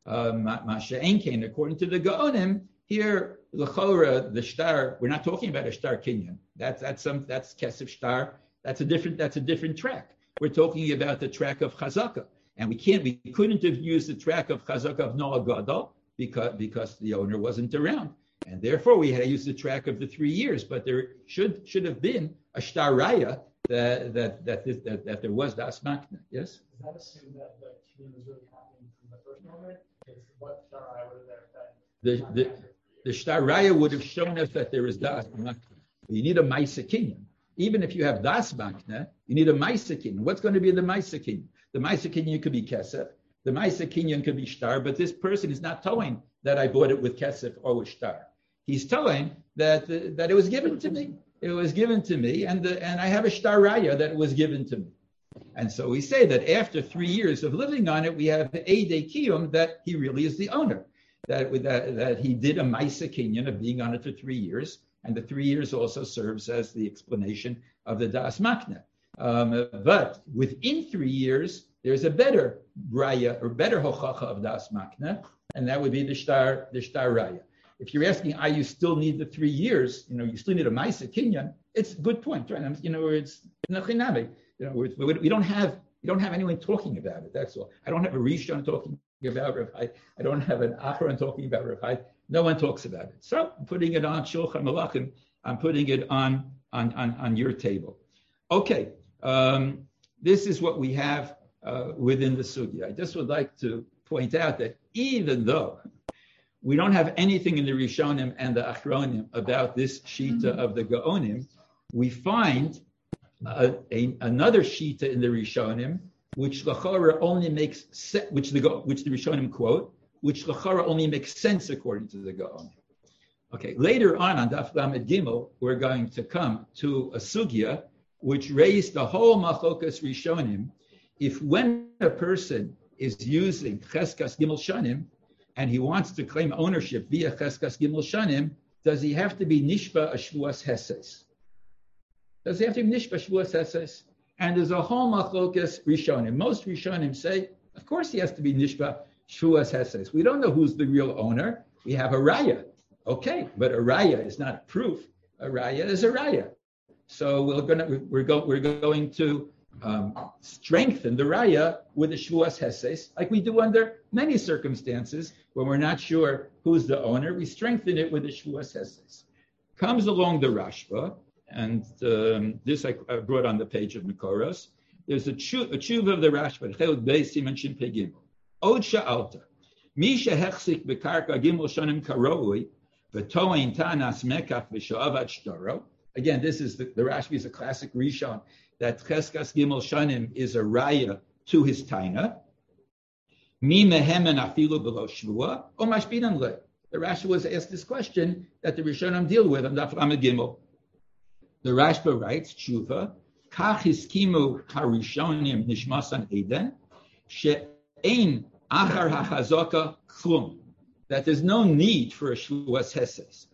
Masha Enkein, according to the Gaonim, here, l'chora, the Shtar, we're not talking about a Shtar Kinyan. That's that's some that's Kesef Shtar. That's a different that's a different track. We're talking about the track of Chazaka, and we can't we couldn't have used the track of Chazaka of Noah Gadol because because the owner wasn't around, and therefore we had to use the track of the three years. But there should should have been a Shtar Raya that that that that, that, that there was Das Makna. Yes. Does that assume that the Kinyan was really happening from the first moment? Is what Shtar Raya would have there been? The the the Shtar Raya would have shown us that there is Das Makna. You need a Maisa Kinyan. Even if you have Das Makna, you need a Maisa Kinyan. What's going to be the Maisa Kinyan? The Maisa Kinyan could be Kesef. The Maisa Kinyan could be Shtar, but this person is not telling that I bought it with Kesef or with Shtar. He's telling that uh, that it was given to me. It was given to me, and the, and I have a Shtar Raya that it was given to me. And so we say that after three years of living on it, we have the Eidei Kiyum that he really is the owner. That, that, that he did a Maisa Kinyan of being on it for three years, and the three years also serves as the explanation of the Das Makna. Um, but within three years, there's a better Raya, or better Hochacha of Das Makna, and that would be the Shtar, the Shtar Raya. If you're asking, I you still need the three years, you know, you still need a Maisa Kinyan, it's a good point, right? You know, it's Nachinami. You know, we, we don't have we don't have anyone talking about it. That's all. I don't have a Rishon talking about Rav Hai. I don't have an Acharon talking about Rav Hai. No one talks about it. So I'm putting it on Shulchan Malachim. I'm putting it on on on, on your table. Okay, um, this is what we have uh, within the sugya. I just would like to point out that even though we don't have anything in the Rishonim and the Achronim about this Shita of the Gaonim, we find uh, a, another Shita in the Rishonim, which L'chara only makes se- which the which the Rishonim quote, which L'chara only makes sense according to the Gaonim. Okay, later on on Daf Lamed Gimel, we're going to come to a sugya which raised the whole Machokas Rishonim. If when a person is using Cheskas Gimel Shanim and he wants to claim ownership via Cheskas Gimel Shanim, does he have to be Nishba a Shvuas Heses? Does he have to be Nishba Shvuas Heses? And there's a whole Machokas Rishonim. Most Rishonim say, of course he has to be Nishba Shvuas Heses. We don't know who's the real owner. We have a Raya. Okay, but a raya is not a proof. A raya is a raya. So we're gonna we're go we're going to um, strengthen the raya with the shvuas heses, like we do under many circumstances when we're not sure who's the owner. We strengthen it with the shvuas heses. Comes along the Rashba, and um, this I, I brought on the page of Mikoros. There's a tshuva of the Rashba. Chelek Beis Siman Shin Pei Gimel. Od sha'alta. Mi shehechzik bekarka gimel shanim karoi v'toein tanas mekach v'shoavat shtoro. Again, this is the, the Rashbi is a classic Rishon that Cheskas Gimel Shanim is a raya to his taina. Mi mehemen afilu below shvua o mashbinan le. The Rashba was asked this question that the Rishonim deal with on Daf Lamed Gimel. The Rashba writes, Tshuva, kach hiskimu harishonim nishmasan eden she'ein achar hachazaka klum. That there's no need for a shvuas heses.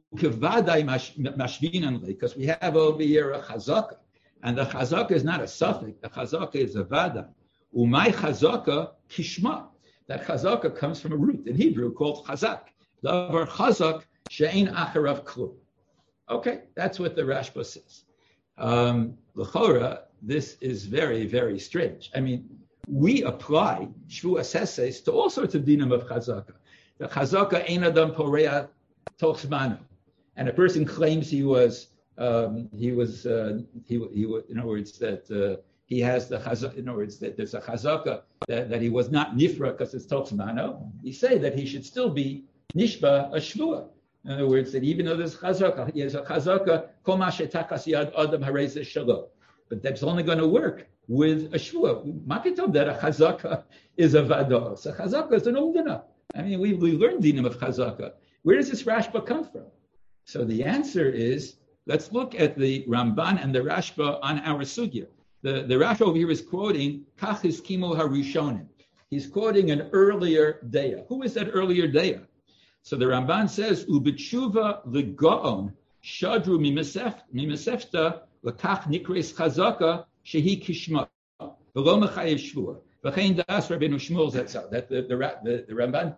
Because we have over here a chazaka, and the chazaka is not a suffix, the chazaka is a vada. Umay chazaka kishma. That chazaka comes from a root in Hebrew called chazak. Davar chazak she'ein acharav klum. Okay, that's what the Rashba says. Um, L'chora, this is very, very strange. I mean, we apply shvuas heses to all sorts of dinim of chazaka. The chazaka ein adam porea tochmanu, and a person claims he was um, he was uh, he he in other words that uh, he has the chazaka. In other words that there's a chazaka that, that he was not nifra because it's tochmanu. He say that he should still be nishba a shvua. In other words, that even though there's chazaka, he has a chazaka kol ma shetakas yad adam harei shalom, but that's only going to work with a shvua. Makitom that a chazaka is a vados. A chazaka is an umdana. I mean, we we learned dinim of chazaka. Where does this Rashba come from? So the answer is, let's look at the Ramban and the Rashba on our sugya. The, the Rashba over here is quoting, Kach hiskimu harishonim. He's quoting an earlier daya. Who is that earlier daya? So the Ramban says, Ubetshuva legaon shadru mimesefta lekach nikres chazaka shehi kishma v'lo mechayev shvua v'chein das Rabbeinu Shmuel Zetzal. That the, the, the, the Ramban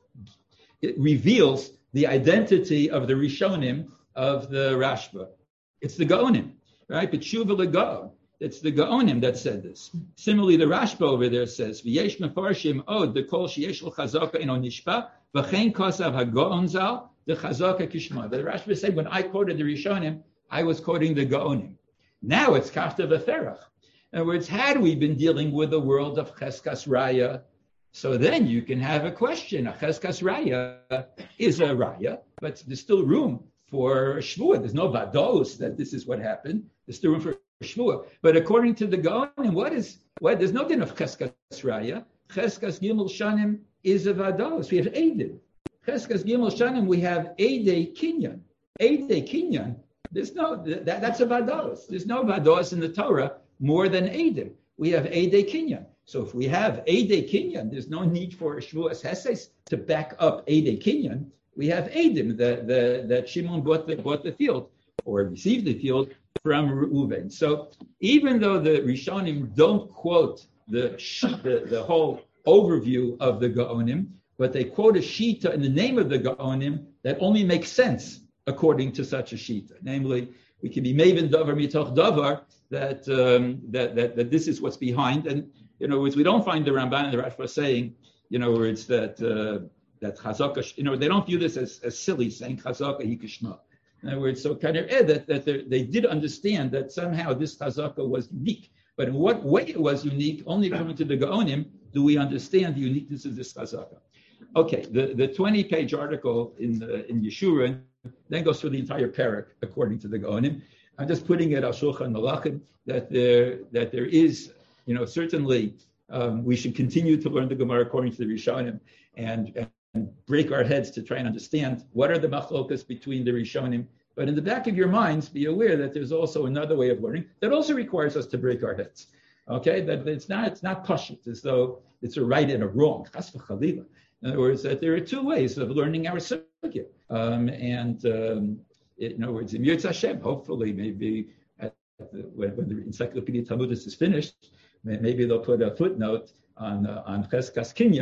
it reveals the identity of the Rishonim of the Rashba. It's the Gaonim, right? B'tshuva legaon. It's the Gaonim that said this. Similarly, the Rashba over there says, "V'yesh mefarshim od the kol sheyesh l'chazaka eno nishpa v'chein kosav hagaon zal the chazaka kishma." The Rashba said, when I quoted the Rishonim, I was quoting the Gaonim. Now it's kafta v'ferach. In other words, had we been dealing with the world of cheskas raya, so then you can have a question. A cheskas raya is a raya, but there's still room for shvua. There's no vados that this is what happened. There's still room for shvua. But according to the Gaonim, what is what? There's no din of cheskas raya. Cheskas gimel shanim is a vados. We have eidim. Cheskas gimel shanim. We have eidei kinyan. Eidei kinyan. There's no that, that's a vados. There's no vados in the Torah more than eidim. We have eidei kinyan. So if we have eidei kinyan, there's no need for shvuas heses to back up eidei kinyan. We have eidim that the, that Shimon bought the bought the field or received the field from Reuven. So even though the Rishonim don't quote the, the, the whole overview of the Gaonim, but they quote a shita in the name of the Gaonim that only makes sense according to such a shita. Namely, we can be maven davar mitoch davar that, um, that that that this is what's behind. And in other words, we don't find the Ramban and the Rashba saying, you know, where it's that uh, that chazaka. You know, they don't view this as, as silly, saying chazaka hikishma. In other words, so kind of that, that they did understand that somehow this chazaka was unique. But in what way it was unique, only according to the Gaonim do we understand the uniqueness of this chazaka. Okay, the, the twenty-page article in the, in Yeshurun then goes through the entire parak according to the Gaonim. I'm just putting it al Shulchan Malachim that there that there is, you know, certainly um, we should continue to learn the Gemara according to the Rishonim and, and break our heads to try and understand what are the machlokas between the Rishonim. But in the back of your minds, be aware that there's also another way of learning that also requires us to break our heads. Okay, that it's not it's not pashut as though it's a right and a wrong. Chas v'chalila. In other words, that there are two ways of learning our sugya, um, and um, it, in other words, in Yirtzeh Hashem, hopefully, maybe at the, when, when the Encyclopedia Talmudis is finished, maybe they'll put a footnote on uh, on Cheskas Kinyan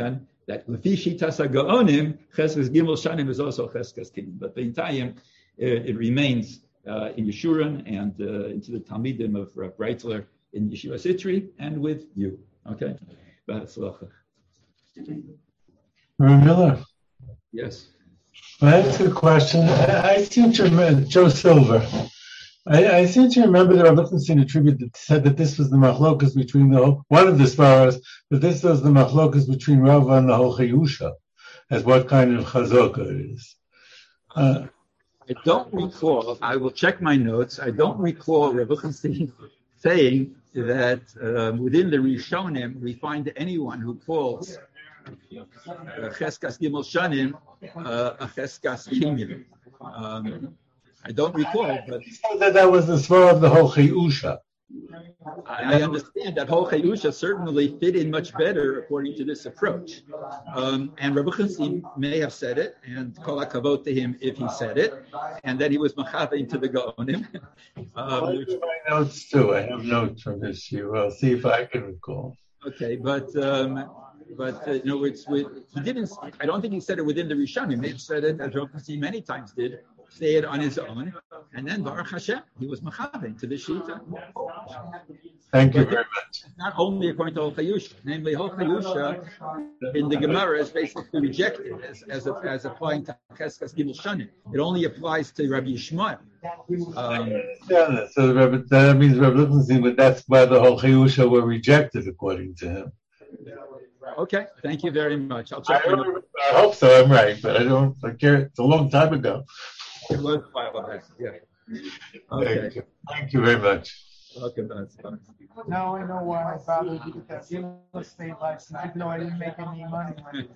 that Lefi Shitas HaGaonim, Cheskes Gimel Shanim is also Cheskes Kinim. But the entire, uh, it remains uh, in Yeshurun and uh, into the Talmidim of Rav Breitler in Yeshiva Sitri and with you. Okay? B'hatzlacha. Rav Miller. Yes. I ask a question. I, I seem to remember, Joe Silver. I, I seem to remember that Rav Lichtenstein attributed said that this was the machlokas between the one of the svaras, that this was the machlokas between Rava and the whole Chayusha, as what kind of chazaka it is. Uh, I don't recall. I will check my notes. I don't recall Rav Lichtenstein saying that um, within the Rishonim we find anyone who calls Cheskas Gimel Shanim a Cheskas Kinim. Um, I don't recall, but he said that that was the svar of the whole Chayusha. I, I understand that whole Chayusha certainly fit in much better according to this approach. Um, and Rabbi Chansi may have said it, and kol hakavod to him if he said it, and that he was machavein to the Gaonim. um, I'll look at my notes too. I have notes from this year. I'll see if I can recall. Okay, but um, but uh, you know, it's with he didn't. I don't think he said it within the Rishonim. He may have said it, as Rabbi Chansi many times did, say it on his own, and then Baruch Hashem, he was machavein to the Shita. Thank you But very much. not only according to Hol Chayusha, namely Hol Chayusha in the Gemara is basically rejected as as, a, as applying to Cheskas Gimel Shanim. It only applies to Rabbi Yishmael. Um, I understand that. So Rabbi, that means Rabbi Lichtenstein, but that's why the whole Chayusha were rejected according to him. okay, thank you very much. I'll I, check. my don't, I hope so. I'm right, but I don't. I care. It's a long time ago. It was five of us. Yeah. Okay. Thank you. Thank you very much. Okay, that's fine. Now I know why my father did that real estate license, even though I didn't make any money.